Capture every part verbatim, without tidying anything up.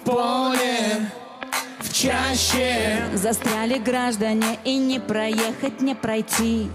поле, в чаще застряли граждане, и не проехать, не пройти.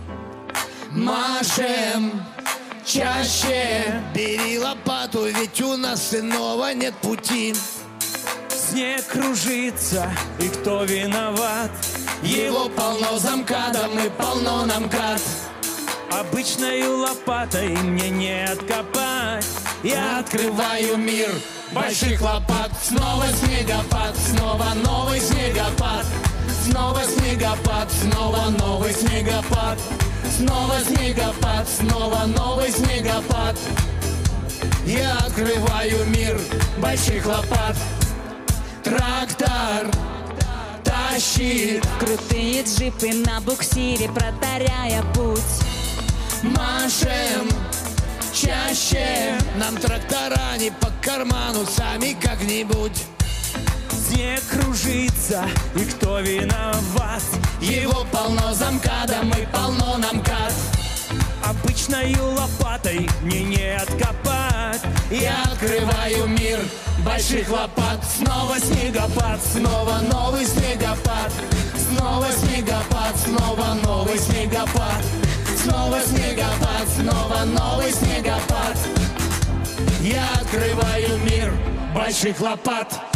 Машем чаще, бери лопату, ведь у нас иного нет пути. Снег кружится, и кто виноват? Его полно замкадом и полно нам кат. Обычною лопатой мне не откопать. Я открываю мир больших лопат. Снова снегопад, снова новый снегопад. Снова снегопад, снова новый снегопад. Снова снегопад, снова новый снегопад. Я открываю мир больших лопат. Трактор тащит крутые джипы на буксире, протаряя путь. Машем чаще, нам трактора не по карману, сами как-нибудь. Снег кружится, и кто виноват? Его полно замкадом и полно нам кат. Обычною лопатой мне не откопать. Я открываю мир больших лопат. Снова снегопад, снова новый снегопад. Снова снегопад, снова новый снегопад. Снова снегопад, снова новый снегопад. Я открываю мир больших лопат.